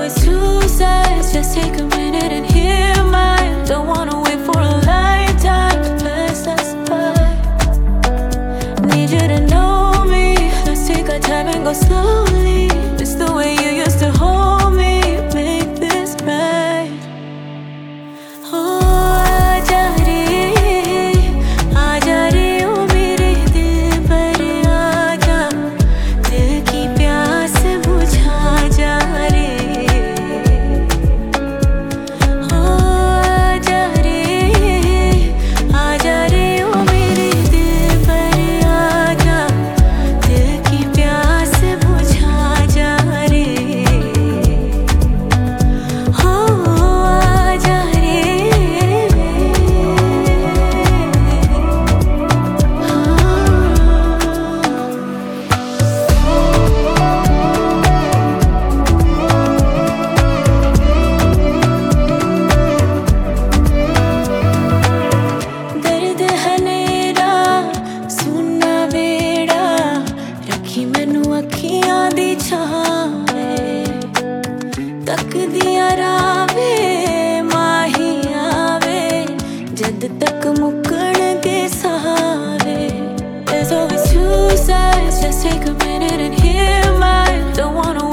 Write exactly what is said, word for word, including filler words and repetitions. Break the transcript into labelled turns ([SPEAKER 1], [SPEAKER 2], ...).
[SPEAKER 1] always two sides. Just take a minute and hear mine. Don't wanna wait for a lifetime to pass us by. Need you to know me. Let's take our time and go slowly. It's the way you used to hold me. Make this right. Oh, आजा रे, आजा रे ओ मेरे दिल पर आजा, दिल की प्यास बुझा जा रे। Oh, आजा रे, आजा रे ओ मेरे दिल पर आजा, दिल की प्यास बुझा जा रे। Oh, आजा रे। दर्द है नेरा सुनना बेड़ा, रखी मैनू अखियां दी छावे, तक दिया रावे माही आवे, जद तक मुकण के सहारे। There's always two sides, just take a minute and hear mine. Don't wanna